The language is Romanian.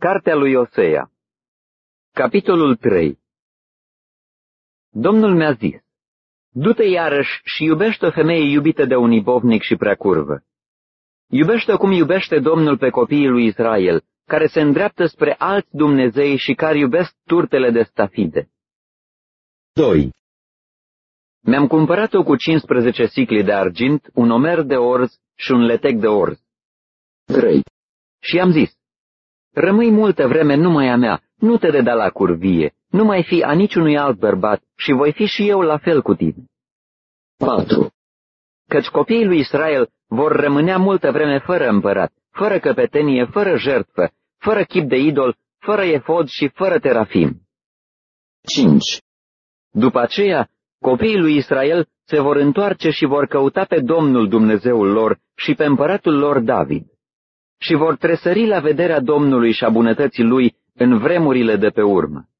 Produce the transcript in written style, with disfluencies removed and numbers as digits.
Cartea lui Osea. Capitolul 3. Domnul mi-a zis: du-te iarăși și iubește o femeie iubită de un ibovnic și prea curvă. Iubește-o cum iubește Domnul pe copiii lui Israel, care se îndreaptă spre alți dumnezei și care iubesc turtele de stafide. 2. Mi-am cumpărat-o cu 15 sicli de argint, un omer de orz și un letec de orz. 3. Și i-am zis: rămâi multă vreme numai a mea, nu te deda la curvie, nu mai fi a niciunui alt bărbat și voi fi și eu la fel cu tine. 4. Căci copiii lui Israel vor rămânea multă vreme fără împărat, fără căpetenie, fără jertfă, fără chip de idol, fără efod și fără terafim. 5. După aceea, copiii lui Israel se vor întoarce și vor căuta pe Domnul Dumnezeul lor și pe împăratul lor David. Și vor tresări la vederea Domnului și a bunătății lui în vremurile de pe urmă.